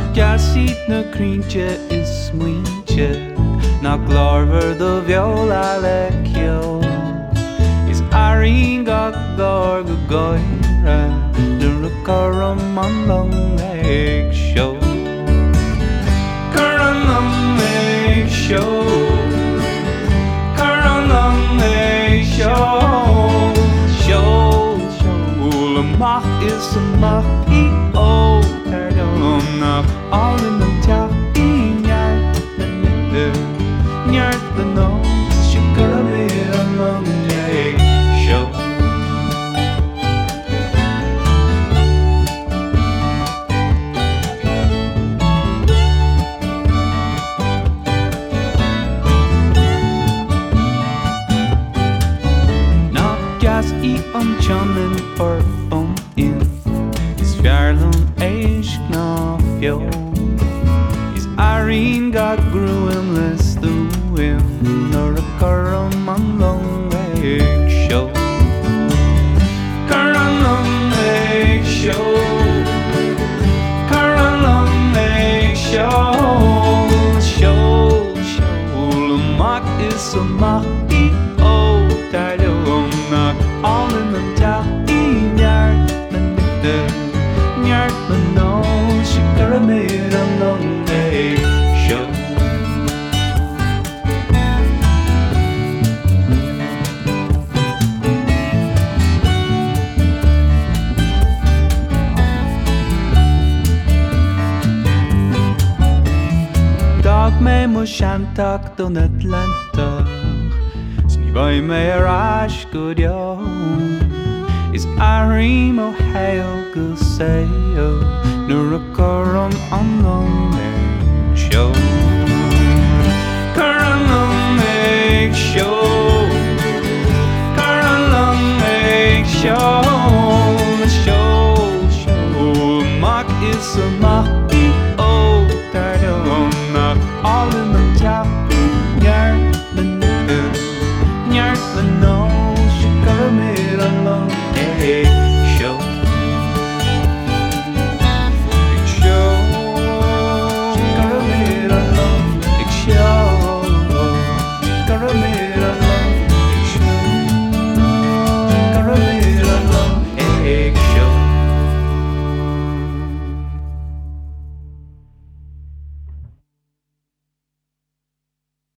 Jasit na krintje is smuintje, na glorver de viola lecchio. Is aringa gorg goira, de rukaram on long leg show. Karan long leg show, karan long leg show. Show, the mach is a mach, oh, nach all in the top, nyart the nose, she got me a long leg show. Not just eat on chumming or in. Fjarlun eish knafjo is Irene got gruenless the wind or a karam on long leg show. Karam long leg show, karam long leg show. Show, mak is a mak oh, taljon nak all in the top Nyart men no, she got a made a long leg show. Dag me mo shantak don Atlanta, snibai me rash good yo. Is Arim Ohio Guseo Nurukaram on long leg show. Karan long leg show, karan long leg show. Show, mak is a mak.